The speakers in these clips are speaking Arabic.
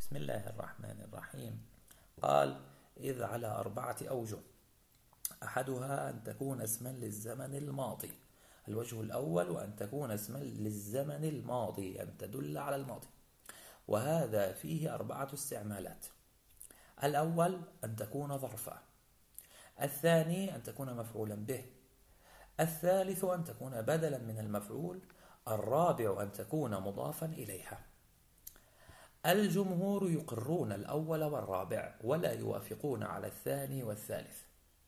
بسم الله الرحمن الرحيم. قال: إذ على 4 أوجه. أحدها أن تكون اسما للزمن الماضي. الوجه الأول أن تكون اسما للزمن الماضي، أن تدل على الماضي، وهذا فيه 4 استعمالات. الأول أن تكون ظرفا، الثاني أن تكون مفعولا به، الثالث أن تكون بدلا من المفعول، الرابع أن تكون مضافا إليها. الجمهور يقرون الأول والرابع ولا يوافقون على الثاني والثالث،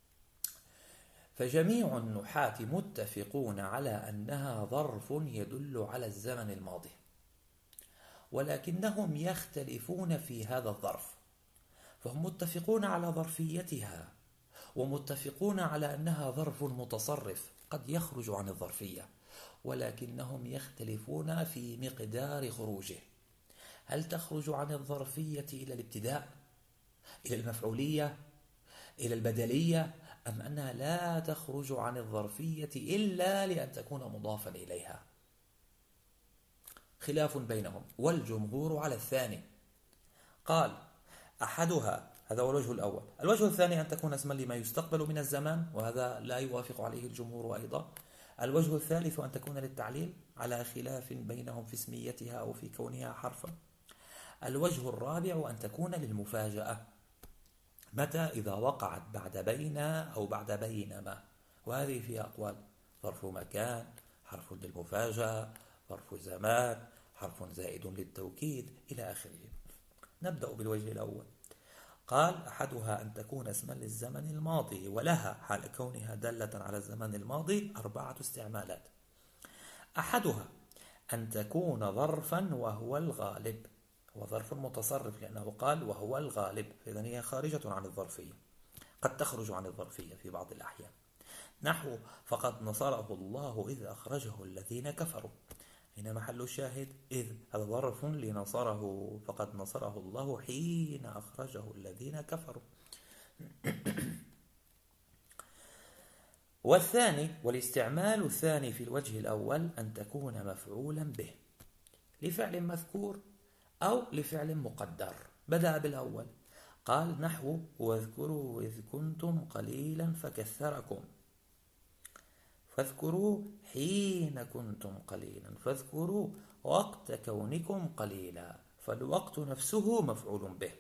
فجميع النحاة متفقون على أنها ظرف يدل على الزمن الماضي، ولكنهم يختلفون في هذا الظرف، فهم متفقون على ظرفيتها ومتفقون على أنها ظرف متصرف قد يخرج عن الظرفية، ولكنهم يختلفون في مقدار خروجه. هل تخرج عن الظرفية إلى الابتداء، إلى المفعولية، إلى البدلية، أم أنها لا تخرج عن الظرفية إلا لأن تكون مضافا إليها؟ خلاف بينهم، والجمهور على الثاني. قال: أحدها، هذا هو الوجه الأول. الوجه الثاني أن تكون اسما لما يستقبل من الزمان، وهذا لا يوافق عليه الجمهور أيضا. الوجه الثالث أن تكون للتعليل، على خلاف بينهم في اسميتها أو في كونها حرفا. الوجه الرابع أن تكون للمفاجأة، متى؟ إذا وقعت بعد بين أو بعد بينما، وهذه فيها أقوال: ظرف مكان، حرف للمفاجأة، ظرف زمان، حرف زائد للتوكيد، إلى آخره. نبدأ بالوجه الأول. قال: أحدها أن تكون اسما للزمن الماضي، ولها حال كونها دالة على الزمن الماضي 4 استعمالات. أحدها أن تكون ظرفا وهو الغالب، هو ظرف متصرف لأنه قال وهو الغالب، فإذن هي خارجة عن الظرفية، قد تخرج عن الظرفية في بعض الأحيان، نحو: فقد نصره الله إذ أخرجه الذين كفروا. هنا محل الشاهد إذ، هذا ظرف لنصره، فقد نصره الله حين أخرجه الذين كفروا. والاستعمال الثاني في الوجه الأول أن تكون مفعولا به لفعل مذكور أو لفعل مقدر. بدأ بالأول، قال نحو: واذكروا إذ كنتم قليلا فكثركم، فاذكروا حين كنتم قليلا، فاذكروا وقت كونكم قليلا، فالوقت نفسه مفعول به.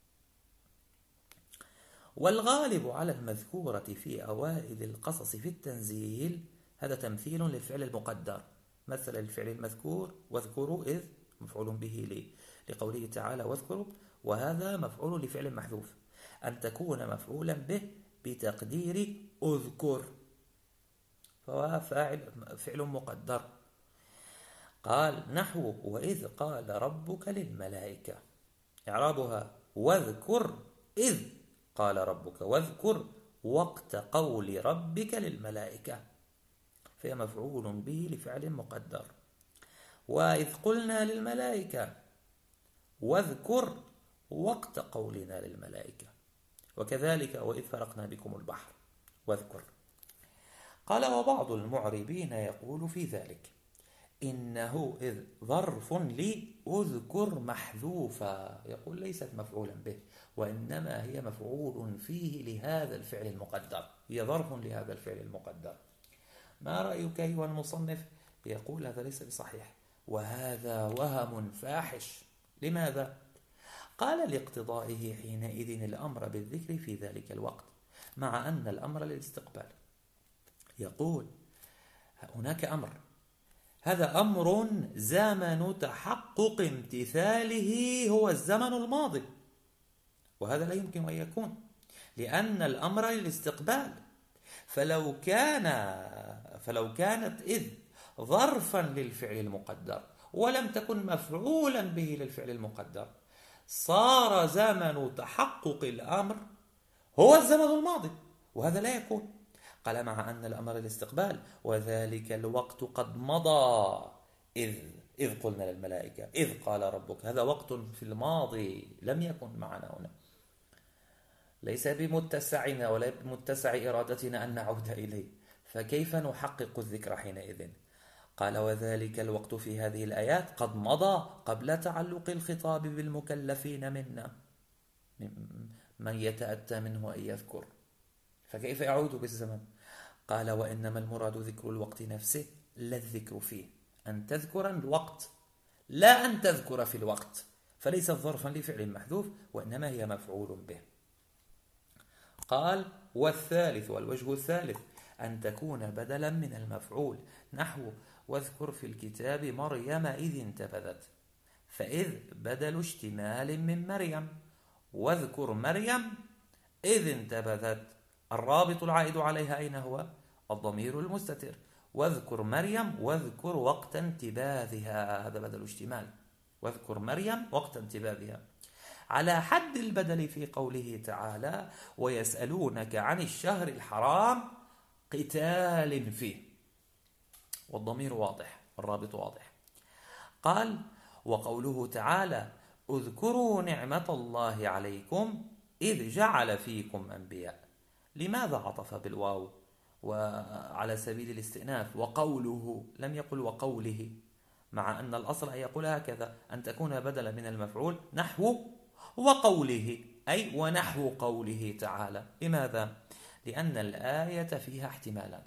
والغالب على المذكورة في أوائل القصص في التنزيل، هذا تمثيل للفعل المقدر، مثل الفعل المذكور واذكروا إذ مفعول به لقوله تعالى واذكروا، وهذا مفعول لفعل محذوف، أن تكون مفعولا به بتقدير أذكر، فهو فعل مقدر. قال نحو: وإذ قال ربك للملائكة، إعرابها: واذكر إذ قال ربك، واذكر وقت قول ربك للملائكة، فهي مفعول به لفعل مقدر. وإذ قلنا للملائكة، واذكر وقت قولنا للملائكة، وكذلك وإذ فرقنا بكم البحر، واذكر. قال: وبعض المعربين يقول في ذلك إنه إذ ظرف لأذكر محذوفا، يقول ليست مفعولا به، وإنما هي مفعول فيه لهذا الفعل المقدر، هي ظرف لهذا الفعل المقدر. ما رأيك أيها المصنف؟ يقول هذا ليس بصحيح، وهذا وهم فاحش. لماذا؟ قال: لاقتضائه حينئذ الأمر بالذكر في ذلك الوقت، مع أن الأمر للاستقبال. يقول هناك أمر، هذا أمر زمن تحقق امتثاله هو الزمن الماضي، وهذا لا يمكن أن يكون، لأن الأمر للاستقبال. فلو كانت إذ ظرفا للفعل المقدر ولم تكن مفعولا به للفعل المقدر، صار زمن تحقق الأمر هو الزمن الماضي، وهذا لا يكون. قال: مع أن الأمر الاستقبال، وذلك الوقت قد مضى إذ قلنا للملائكة، إذ قال ربك، هذا وقت في الماضي لم يكن معنا هنا، ليس بمتسعنا ولا بمتسع إرادتنا أن نعود إليه، فكيف نحقق الذكر حينئذ؟ قال وذلك الوقت في هذه الآيات قد مضى قبل تعلق الخطاب بالمكلفين منا من يتأتى منه أن يذكر، فكيف يعود بالزمن؟ قال وإنما المراد ذكر الوقت نفسه لا الذكر فيه، أن تذكر الوقت لا أن تذكر في الوقت، فليست ظرفا لفعل محذوف وإنما هي مفعول به. قال والثالث والوجه الثالث أن تكون بدلا من المفعول، نحو واذكر في الكتاب مريم إذ انتبذت، فإذ بدل اشتمال من مريم، واذكر مريم إذ انتبذت، الرابط العائد عليها أين هو؟ الضمير المستتر، واذكر مريم واذكر وقت انتباذها، هذا بدل اشتمال، واذكر مريم وقت انتباذها، على حد البدل في قوله تعالى ويسألونك عن الشهر الحرام قتال فيه، والضمير واضح، الرابط واضح. قال وقوله تعالى اذكروا نعمة الله عليكم إذ جعل فيكم أنبياء، لماذا عطف بالواو وعلى سبيل الاستئناف؟ وقوله لم يقل وقوله، مع أن الأصل أن يقول هكذا، أن تكون بدلا من المفعول نحو وقوله، أي ونحو قوله تعالى. لماذا؟ لأن الآية فيها احتمالا،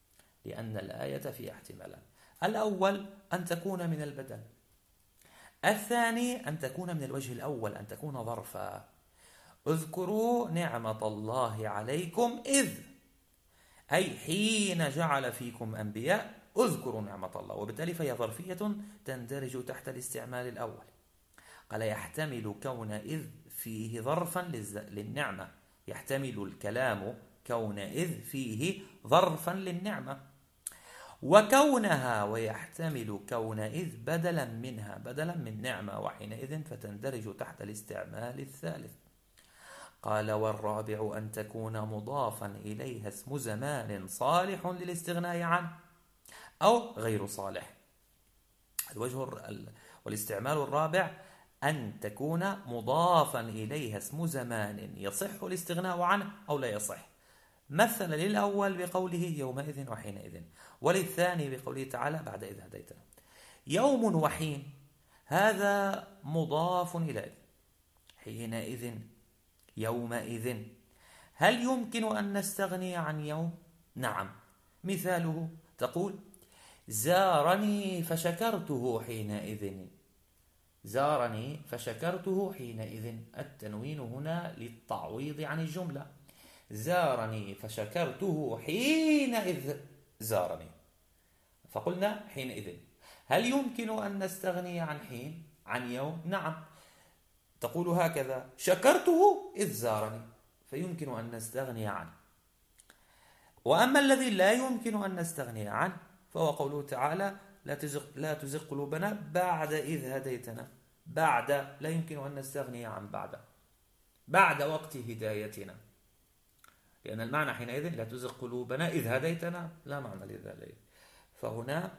الأول أن تكون من البدل، الثاني أن تكون من الوجه الأول، أن تكون ظرفا. اذكروا نعمة الله عليكم إذ، أي حين جعل فيكم أنبياء، اذكروا نعمة الله، وبالتالي فهي ظرفية تندرج تحت الاستعمال الأول. قال يحتمل كون إذ فيه ظرفا للنعمة، يحتمل الكلام كون إذ فيه ظرفا للنعمة، وكونها ويحتمل كون إذ بدلا منها، بدلا من نعمة، وحينئذ فتندرج تحت الاستعمال الثالث. قال والرابع أن تكون مضافا إليها اسم زمان صالح للاستغناء عنه أو غير صالح. الوجه والاستعمال الرابع أن تكون مضافا إليها اسم زمان يصح الاستغناء عنه أو لا يصح، مثل للأول بقوله يومئذ وحينئذ، وللثاني بقوله تعالى بعد إذ هديتنا. يوم وحين هذا مضاف إلى إذ، حينئذ يومئذ، هل يمكن أن نستغني عن يوم؟ نعم، مثاله تقول زارني فشكرته حينئذ، زارني فشكرته حينئذ، التنوين هنا للتعويض عن الجملة، زارني فشكرته حينئذ زارني، فقلنا حينئذ. هل يمكن أن نستغني عن حين، عن يوم؟ نعم، تقول هكذا شكرته إذ زارني، فيمكن أن نستغني عنه. وأما الذي لا يمكن أن نستغني عنه فهو قوله تعالى لا تزغ قلوبنا بعد إذ هديتنا، بعد لا يمكن أن نستغني عن بعد وقت هدايتنا، لأن المعنى حينئذ لا تزغ قلوبنا إذ هديتنا لا معنى لذلك، فهنا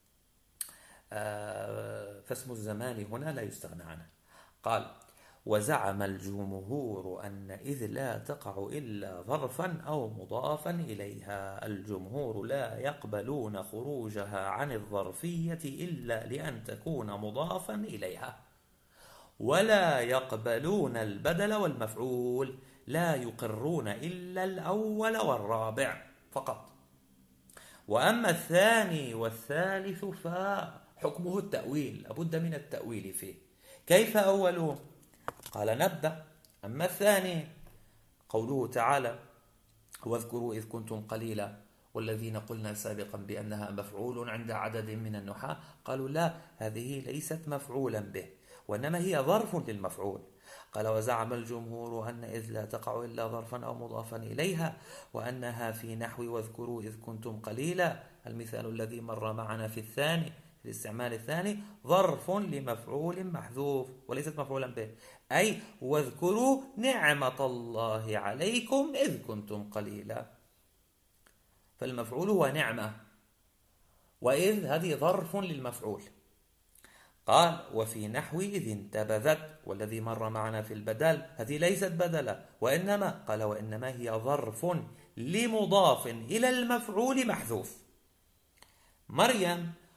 فاسم الزمان هنا لا يستغنى عنه. قال وزعم الجمهور أن إذ لا تقع إلا ظرفا أو مضافا إليها، الجمهور لا يقبلون خروجها عن الظرفية إلا لأن تكون مضافا إليها، ولا يقبلون البدل والمفعول، لا يقرون إلا الأول والرابع فقط. وأما الثاني والثالث فحكمه التأويل، لابد من التأويل فيه. كيف أوله؟ قال نبدأ. أما الثاني قوله تعالى واذكروا إذ كنتم قليلا، والذين قلنا سابقا بأنها مفعول عند عدد من النحاة قالوا لا، هذه ليست مفعولا به، وإنما هي ظرف للمفعول. قال وزعم الجمهور أن إذ لا تقع إلا ظرفا أو مضافا إليها، وأنها في نحو واذكروا إذ كنتم قليلا، المثال الذي مر معنا في الثاني، في الاستعمال الثاني، ظرف لمفعول محذوف وليست مفعولا به، أي واذكروا نعمة الله عليكم إذ كنتم قليلا، فالمفعول هو نعمة، وإذ هذه ظرف للمفعول. قال وفي نحو إذ انتبذت، والذي مر معنا في البدل هذه ليست بدلا، وإنما قال وإنما هي ظرف لمضاف إلى المفعول محذوف. مريم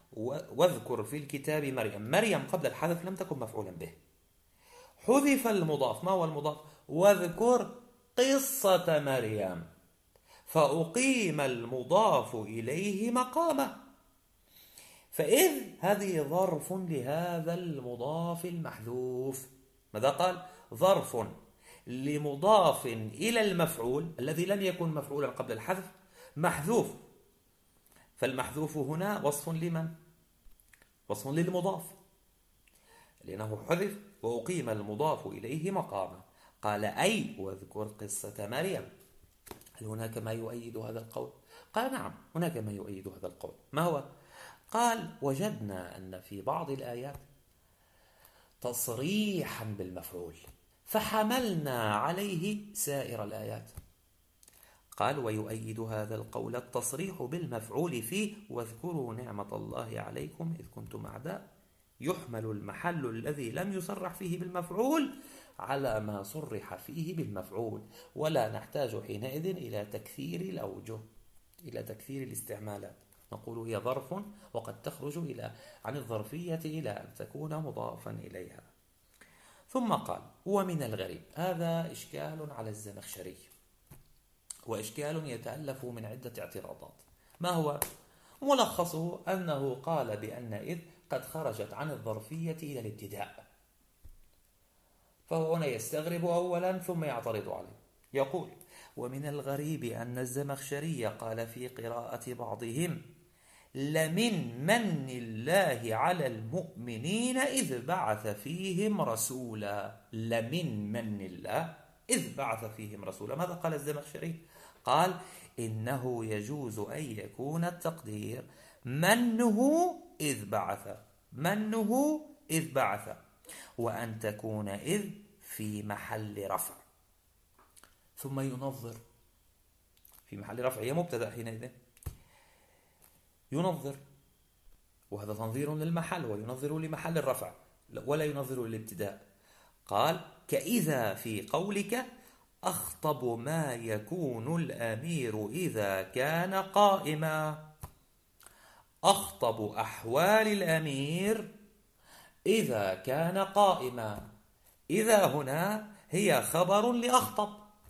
واذكر في الكتاب مريم. مريم قبل الحذف لم تكن مفعولا به، حذف المضاف. ما هو المضاف؟ واذكر قصة مريم، فأقيم المضاف إليه مقامه. فإذ هذه ظرف لهذا المضاف المحذوف. ماذا قال؟ ظرف لمضاف إلى المفعول الذي لم يكن مفعولا قبل الحذف محذوف. فالمحذوف هنا وصف لمن؟ وصف للمضاف، لأنه حذف وأقيم المضاف إليه مقامه. قال أي واذكر قصة مريم. هل هناك ما يؤيد هذا القول؟ قال نعم، هناك ما يؤيد هذا القول. ما هو؟ قال وجدنا أن في بعض الآيات تصريحا بالمفعول فحملنا عليه سائر الآيات. قال ويؤيد هذا القول التصريح بالمفعول فيه واذكروا نعمة الله عليكم إذ كنتم أعداء، يحمل المحل الذي لم يصرح فيه بالمفعول على ما صرح فيه بالمفعول، ولا نحتاج حينئذ إلى تكثير الأوجه، إلى تكثير الاستعمالات. نقول هي ظرف وقد تخرج عن الظرفية إلى أن تكون مضافا إليها. ثم قال ومن الغريب، هذا إشكال على الزمخشري، وإشكال يتألف من عدة اعتراضات. ما هو؟ ملخصه أنه قال بأن إذ قد خرجت عن الظرفية إلى الابتداء، فهو هنا يستغرب أولا ثم يعترض عليه. يقول ومن الغريب أن الزمخشري قال في قراءة بعضهم لمن من الله على المؤمنين إذ بعث فيهم رسولا. لمن من الله إذ بعث فيهم رسولا. ماذا قال الزمخشري؟ قال إنه يجوز أن يكون التقدير منه إذ بعث، منه إذ بعث، وأن تكون إذ في محل رفع. ثم ينظر في محل رفع، هي مبتدأ حينئذ، ينظر، وهذا تنظير للمحل، وينظر لمحل الرفع ولا ينظر للابتداء. قال كإذا في قولك أخطب ما يكون الأمير إذا كان قائما. أخطب أحوال الأمير إذا كان قائما. إذا هنا هي خبر لأخطب،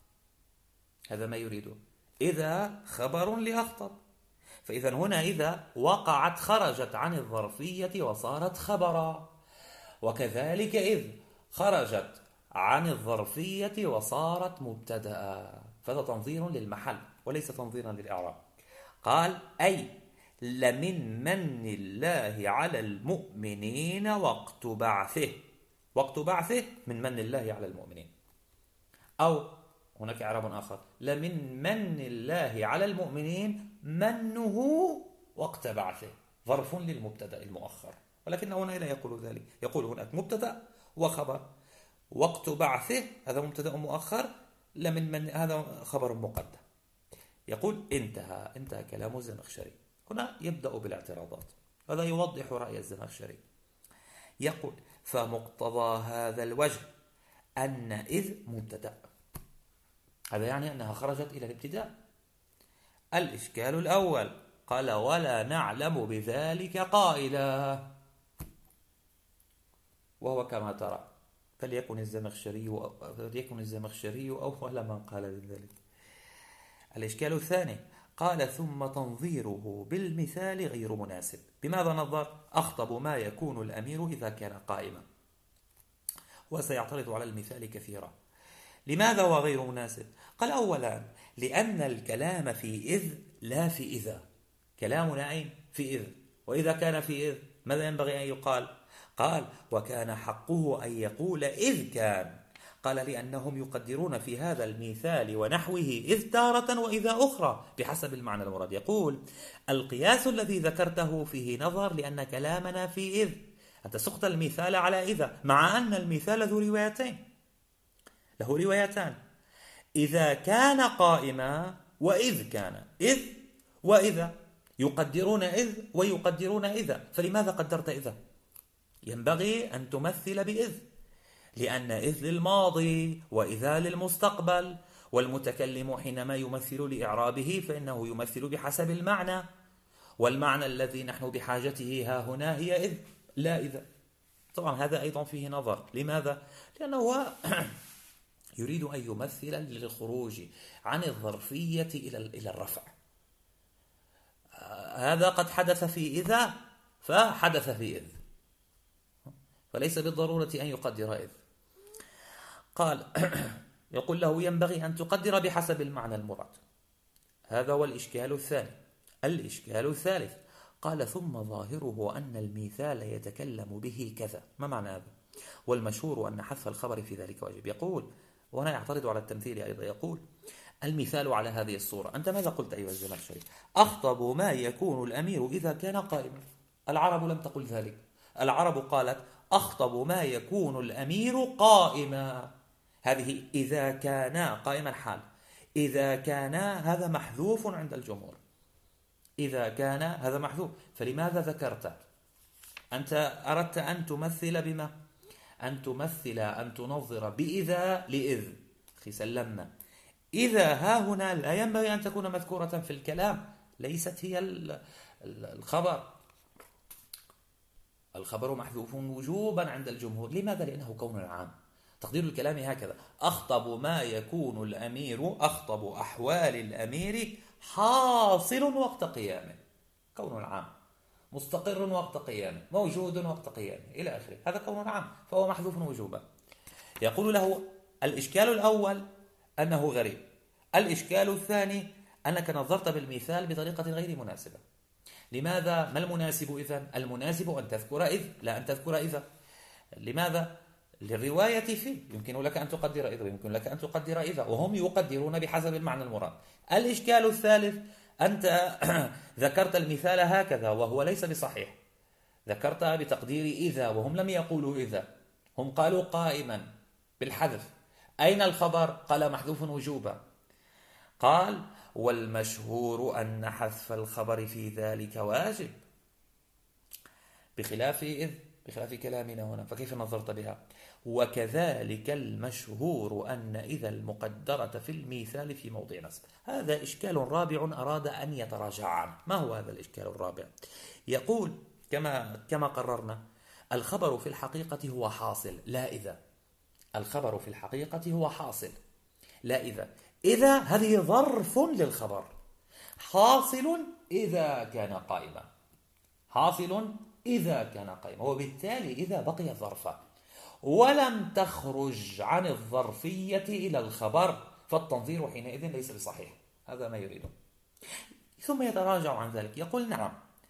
هذا ما يريده، إذا خبر لأخطب. فإذا هنا إذا وقعت خرجت عن الظرفية وصارت خبرا، وكذلك إذ خرجت عن الظرفية وصارت مبتدأ. فهذا تنظير للمحل وليس تنظيرا للإعراب. قال أي لمن من الله على المؤمنين وقت بعثه. وقت بعثه من من الله على المؤمنين. أو هناك إعراب آخر، لمن من الله على المؤمنين منه وقت بعثه، ظرف للمبتدأ المؤخر. ولكن هنا لا يقول ذلك، يقول هناك مبتدأ وخبر. وقت بعثه هذا مبتدأ مؤخر، لمن من هذا خبر مقدم. يقول انتهى كلام الزمخشري. هنا يبدأ بالاعتراضات، هذا يوضح رأي الزمخشري. يقول فمقتضى هذا الوجه أن إذ مبتدأ، هذا يعني أنها خرجت إلى الابتداء. الإشكال الأول قال ولا نعلم بذلك قائلا، وهو كما ترى، فليكن الزمخشري أول من قال بذلك. الإشكال الثاني قال ثم تنظيره بالمثال غير مناسب. بماذا نظر؟ أخطب ما يكون الأمير إذا كان قائما، وسيعترض على المثال كثيرا. لماذا هو غير مناسب؟ قال أولا لأن الكلام في إذ لا في إذا. كلامنا أين؟ في إذ، وإذا كان في إذ ماذا ينبغي أن يقال؟ قال وكان حقه أن يقول إذ كان. قال لأنهم يقدرون في هذا المثال ونحوه إذ تارة وإذا أخرى بحسب المعنى المراد. يقول القياس الذي ذكرته فيه نظر لأن كلامنا في إذ، أنت سقط المثال على إذا، مع أن المثال ذو روايتين، له روايتان، إذا كان قائما وإذ كان. إذ وإذا يقدرون إذ ويقدرون إذا، فلماذا قدرت إذا؟ ينبغي أن تمثل بإذ، لأن إذ للماضي وإذا للمستقبل، والمتكلم حينما يمثل لإعرابه فإنه يمثل بحسب المعنى، والمعنى الذي نحن بحاجته ها هنا هي إذ لا إذا. طبعا هذا أيضا فيه نظر. لماذا؟ لأنه يريد أن يمثل للخروج عن الظرفية إلى الرفع. هذا قد حدث في إذا فحدث في إذ، فليس بالضرورة أن يقدر إذ. قال يقول له ينبغي أن تقدر بحسب المعنى المراد. هذا هو الإشكال الثاني. الإشكال الثالث قال ثم ظاهره أن المثال يتكلم به كذا. ما معنى هذا؟ والمشهور أن حذف الخبر في ذلك واجب. يقول، وهنا يعترض على التمثيل أيضا، يقول المثال على هذه الصورة. أنت ماذا قلت أيها الزمخشري؟ أخطب ما يكون الأمير إذا كان قائما. العرب لم تقل ذلك. العرب قالت أخطب ما يكون الأمير قائما. هذه إذا كان قائما حال. إذا كان هذا محذوف عند الجمهور. إذا كان هذا محذوف، فلماذا ذكرت؟ أنت أردت أن تمثل بما؟ أن تمثل، أن تنظر بإذا لإذ. سلمنا. إذا ها هنا لا ينبغي أن تكون مذكورة في الكلام، ليست هي الخبر. الخبر محذوف وجوبا عند الجمهور. لماذا؟ لأنه كون عام. تقدير الكلام هكذا: أخطب ما يكون الأمير، أخطب أحوال الأمير حاصل وقت قيامه. كون عام، مستقر وقت قيامه، موجود وقت قيامه، إلى آخره. هذا كون عام، فهو محذوف وجوبا. يقول له الإشكال الأول أنه غريب. الإشكال الثاني أنك نظرت بالمثال بطريقة غير مناسبة. لماذا؟ ما المناسب إذن؟ المناسب أن تذكر إذ، لا أن تذكر إذا. لماذا؟ للرواية فيه. يمكن لك أن تقدر إذا، ويمكن لك أن تقدر إذا، وهم يقدرون بحسب المعنى المراد. الإشكال الثالث أنت ذكرت المثال هكذا وهو ليس بصحيح. ذكرت بتقدير إذا وهم لم يقولوا إذا، هم قالوا قائما بالحذف. أين الخبر؟ قال محذوف وجوبا. قال والمشهور أن حذف الخبر في ذلك واجب، بخلاف إذ، بخلاف كلامنا هنا. فكيف نظرت بها؟ وكذلك المشهور أن إذا المقدرة في المثال في موضع نصب. هذا إشكال رابع أراد أن يتراجع عنه. ما هو هذا الإشكال الرابع؟ يقول كما قررنا: الخبر في الحقيقة هو حاصل لا إذا. الخبر في الحقيقة هو حاصل لا إذا. إذا هذه ظرف للخبر. حاصل إذا كان قائما، حاصل إذا كان قائما، وبالتالي إذا بقي ظرفا ولم تخرج عن الظرفية إلى الخبر، فالتنظير حينئذ ليس بصحيح. هذا ما يريده. ثم يتراجع عن ذلك، يقول: نعم،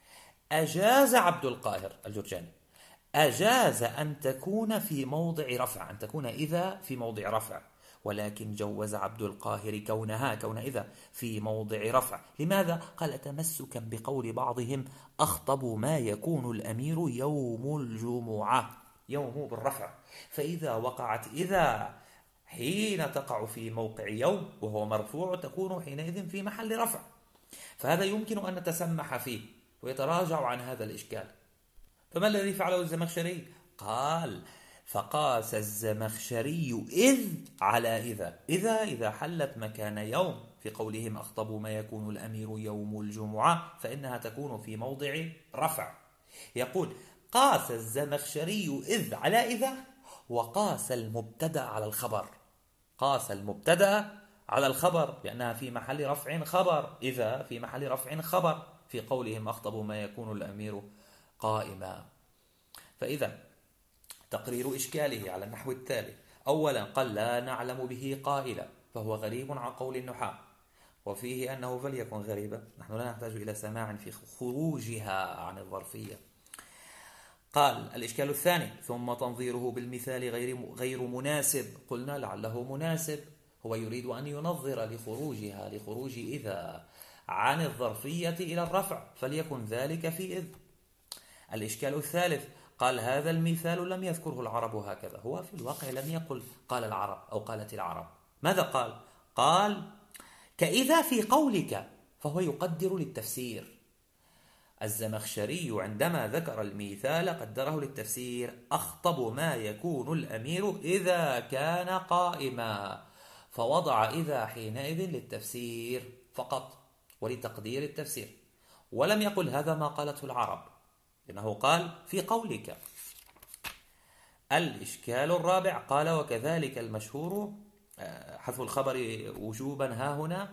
أجاز عبد القاهر الجرجاني، أجاز أن تكون في موضع رفع، أن تكون إذا في موضع رفع، ولكن جوز عبد القاهر كون إذا في موضع رفع. لماذا؟ قال تمسكا بقول بعضهم: أخطب ما يكون الأمير يوم الجمعة. يوم بالرفع، فإذا وقعت إذا حين تقع في موقع يوم وهو مرفوع تكون حينئذ في محل رفع. فهذا يمكن أن نتسمح فيه، ويتراجع عن هذا الإشكال. فما الذي فعله الزمخشري؟ قال: فقاس الزمخشري إذ على إذا حلت مكان يوم في قولهم أخطب ما يكون الأمير يوم الجمعة، فإنها تكون في موضع رفع. يقول: قاس الزمخشري إذ على إذا، وقاس المبتدأ على الخبر. قاس المبتدأ على الخبر لأنها في محل رفع خبر. إذا في محل رفع خبر في قولهم أخطب ما يكون الأمير قائما. فإذا تقرير إشكاله على النحو التالي: أولا قال: لا نعلم به قائلا، فهو غريب عن قول النحاة، وفيه أنه فليكن غريبا، نحن لا نحتاج إلى سماع في خروجها عن الظرفية. قال: الإشكال الثاني: ثم تنظيره بالمثال غير مناسب. قلنا لعله مناسب، هو يريد أن ينظر لخروج إذا عن الظرفية إلى الرفع، فليكن ذلك في إذ. الإشكال الثالث: قال: هذا المثال لم يذكره العرب هكذا. هو في الواقع لم يقل قال العرب أو قالت العرب. ماذا قال؟ قال: كإذا في قولك، فهو يقدر للتفسير. الزمخشري عندما ذكر المثال قدره للتفسير: أخطب ما يكون الأمير إذا كان قائما، فوضع إذا حينئذ للتفسير فقط ولتقدير التفسير. ولم يقل هذا ما قالته العرب، لأنه قال في قولك. الإشكال الرابع قال وكذلك المشهور حذف الخبر وجوبا ها هنا،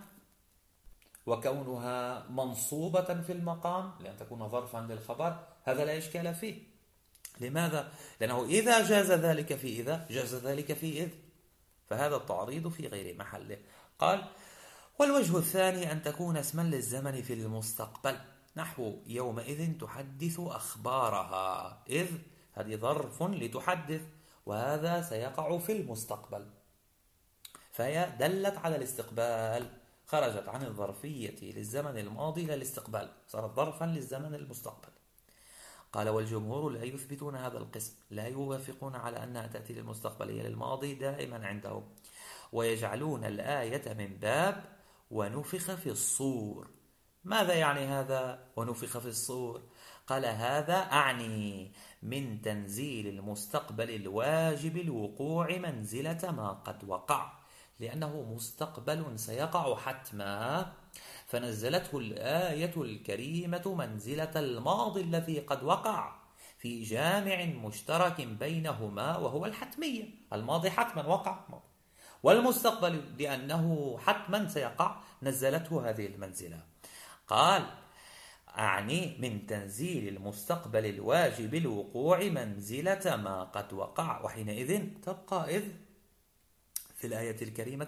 وكونها منصوبة في المقام لأن تكون ظرفا للخبر، هذا لا إشكال فيه. لماذا؟ لأنه إذا جاز ذلك في إذا جاز ذلك في إذ، فهذا التعريض في غير محله. قال والوجه الثاني أن تكون اسما للزمن في المستقبل، نحو يومئذ تحدث أخبارها، إذ هذه ظرف لتحدث، وهذا سيقع في المستقبل، فهي دلت على الاستقبال، خرجت عن الظرفية للزمن الماضي إلى الاستقبال، صارت ظرفا للزمن المستقبل. قال والجمهور لا يثبتون هذا القسم، لا يوافقون على أنها تأتي للمستقبل هي للماضي دائما عندهم، ويجعلون الآية من باب ونفخ في الصور. ماذا يعني هذا ونفخ في الصور؟ قال هذا أعني من تنزيل المستقبل الواجب الوقوع منزلة ما قد وقع، لأنه مستقبل سيقع حتما، فنزلته الآية الكريمة منزلة الماضي الذي قد وقع في جامع مشترك بينهما وهو الحتمية. الماضي حتما وقع، والمستقبل لأنه حتما سيقع نزلته هذه المنزلة. قال أعني من تنزيل المستقبل الواجب الوقوع منزلة ما قد وقع، وحينئذ تبقى إذ في الآية الكريمة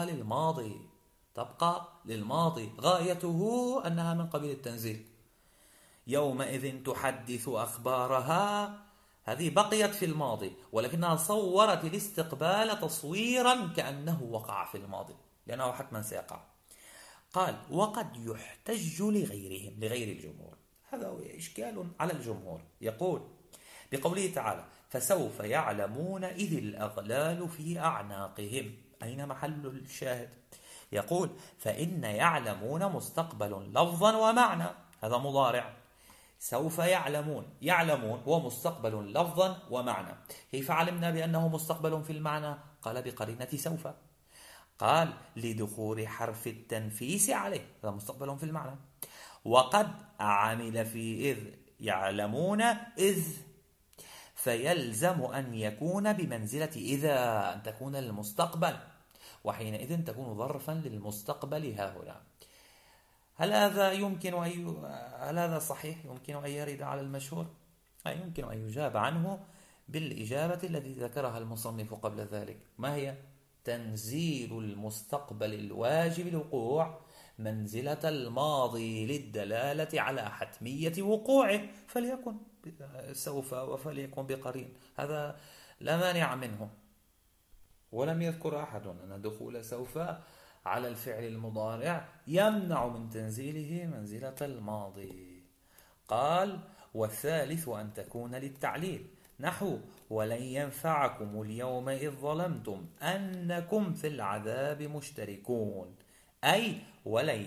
تبقى للماضي غايته أنها من قبيل التنزيل. يومئذ تحدث أخبارها، هذه بقيت في الماضي ولكنها صورت الاستقبال تصويرا كأنه وقع في الماضي لأنه حتما سيقع. قال وقد يحتج لغيرهم، لغير الجمهور، هذا هو إشكال على الجمهور. يقول بقوله تعالى فسوف يعلمون إذ الأغلال في أعناقهم، أين محل الشاهد؟ يقول فإن يعلمون مستقبل لفظا ومعنى، هذا مضارع، سوف يعلمون هو مستقبل لفظا ومعنى. كيف علمنا بأنه مستقبل في المعنى؟ قال بقرينة سوف. قال لدخول حرف التنفيس عليه، هذا مستقبل في المعنى. وقد عمل في إذ يعلمون إذ، فيلزم أن يكون بمنزلة إذا، أن تكون المستقبل، وحينئذ تكون ظرفا للمستقبل هاهنا. هل هذا صحيح؟ يمكن أن يرد على المشهور؟ يمكن أن يجاب عنه بالإجابة التي ذكرها المصنف قبل ذلك. ما هي؟ تنزيل المستقبل الواجب الوقوع منزلة الماضي للدلالة على حتمية وقوعه، فليكن سوف وفليكن بقرين، هذا لا مانع منه. ولم يذكر أحد أن دخول سوف على الفعل المضارع يمنع من تنزيله منزلة الماضي. قال والثالث أن تكون للتعليل، نحو ولن ينفعكم اليوم إذ ظلمتم أنكم في العذاب مشتركون، أي ولن